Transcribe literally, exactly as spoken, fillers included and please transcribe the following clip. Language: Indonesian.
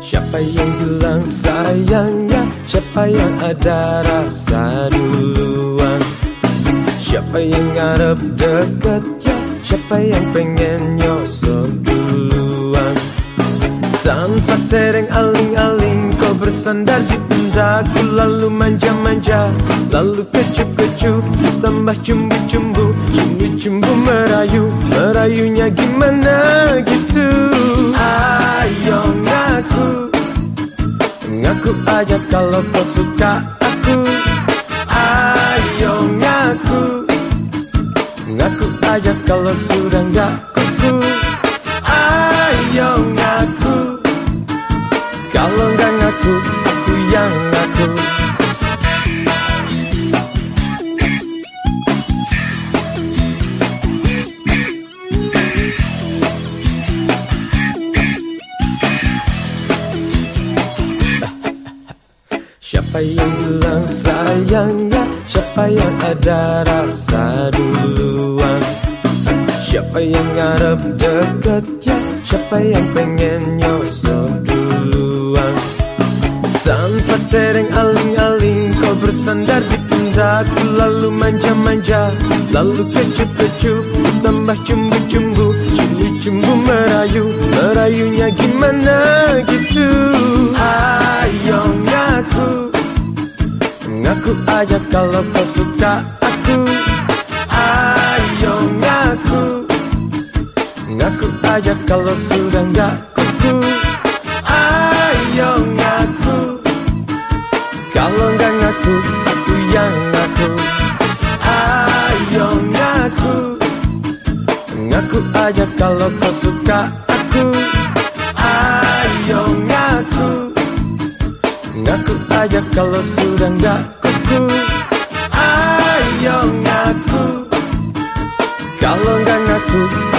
Siapa yang bilang sayangnya, siapa yang ada rasa duluan? Siapa yang ngarep deketnya, siapa yang pengen nyosor duluan? Tanpa tereng aling-aling kau bersandar di pundakku, lalu manja-manja, lalu kecup-kecup, tambah cumbu-cumbu, cumbu-cumbu merayu, merayunya gimana gitu? Ayo ngaku, ngaku aja kalau kau suka aku. Ayo ngaku, ngaku aja kalau sudah nggak kuku. Ayo ngaku, kalau nggak ngaku, aku yang ngaku. Siapa yang bilang sayangnya, siapa yang ada rasa duluan? Siapa yang ngarep deketnya, siapa yang pengen nyosor duluan? Tanpa tereng aling-aling kau bersandar di pundakku, lalu manja-manja, lalu kecup-kecup, tambah cumbu-cumbu, cumbu-cumbu merayu, merayunya gimana gitu? Ayo ngaku, ngaku aja kalau kau suka aku. Ayo ngaku, ngaku aja kalau sudah nggak kuku. Ayo ngaku, kalau nggak ngaku, aku yang ngaku. Ayo ngaku, ngaku aja kalau kau suka aku. Ayo ngaku, ngaku aja kalau sudah nggak kuku. Ayo ngaku, kalau nggak ngaku,